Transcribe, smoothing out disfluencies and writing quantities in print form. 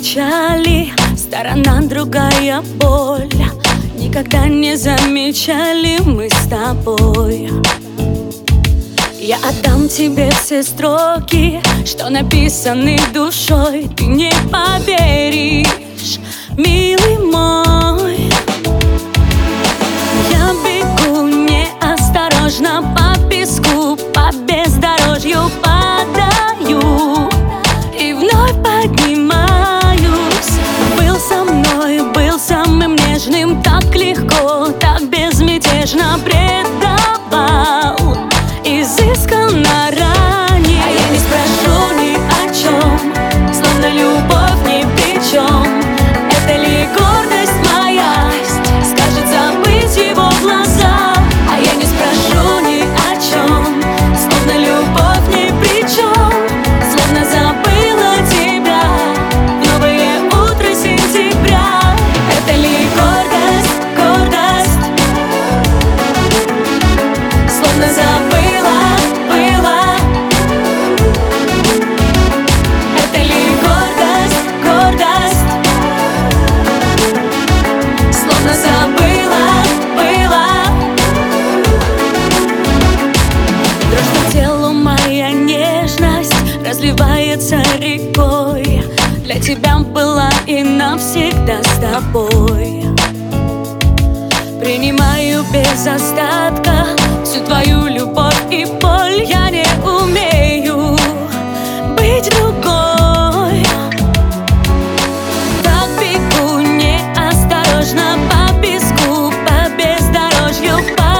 печали, сторона другая боль. Никогда не замечали мы с тобой. Я отдам тебе все строки, что написаны душой. Ты не поверишь, милый мой. Я бегу неосторожно по песку, по бездорожью падаю и вновь поднимаюсь. Был со мной, был самым нежным, так легко, так безмятежно предавал, изысканно ранее. А я не спрошу ни о чем, словно любовь ни при чем. Это ли гордость моя, скажет забыть его глаза? А я не спрошу ни о чем, словно любовь ни при чем. Словно забыла тебя в новое утро сентября. Это ли гордость, гордость? Словно забыла, была. Это ли гордость, гордость? Словно забыла, была. Дрожь по телу, моя нежность разливается рекой. Для тебя была и навсегда с тобой. Принимаю без остатка всю твою любовь и боль. Я не умею быть другой. Так бегу неосторожно по песку, по бездорожью